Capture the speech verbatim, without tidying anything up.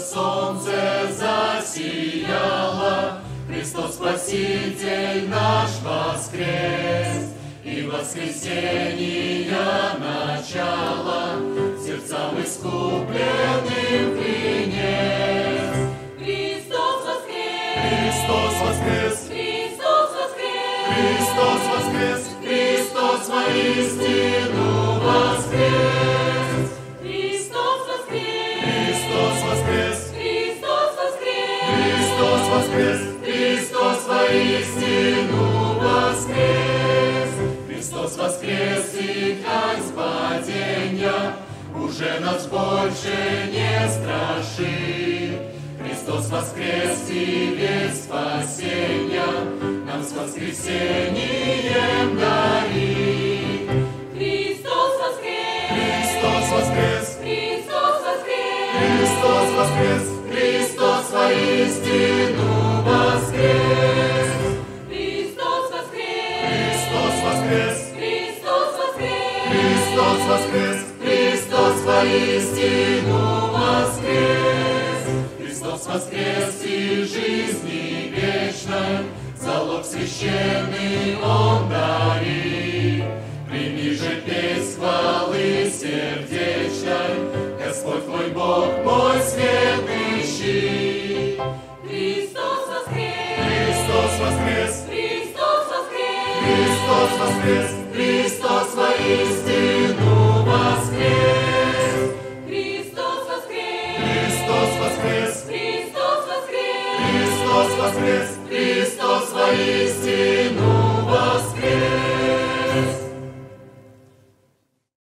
солнце засияло, Христос Спаситель наш воскрес, и воскресения начало сердцам искупленным венец. Христос воскрес! Христос воскрес! Христос воскрес! Христос воскрес! Христос воистину воскрес! Христос воскрес! Христос воскрес! Христос воскрес! Христос воскрес! Христос воистину воскрес! Христос воскрес, и ткань спаденья уже нас больше не страшит. Христос воскрес, и весть спасенья нам с воскресением дарит. Христос воскрес! Христос воскрес! Христос воскрес! Христос воскрес! Христос воистину воскрес! Христос воскрес! Христос воскрес! Христос воскрес! Христос воскрес! Христос воистину воскрес! Христос воскрес, и жизни вечной залог священный Он дарит. Прими же песнь хвалы сердечной, Господь твой Бог, мой светлый щит. Христос воскрес! Христос воскрес! Христос воскрес! Христос воскрес!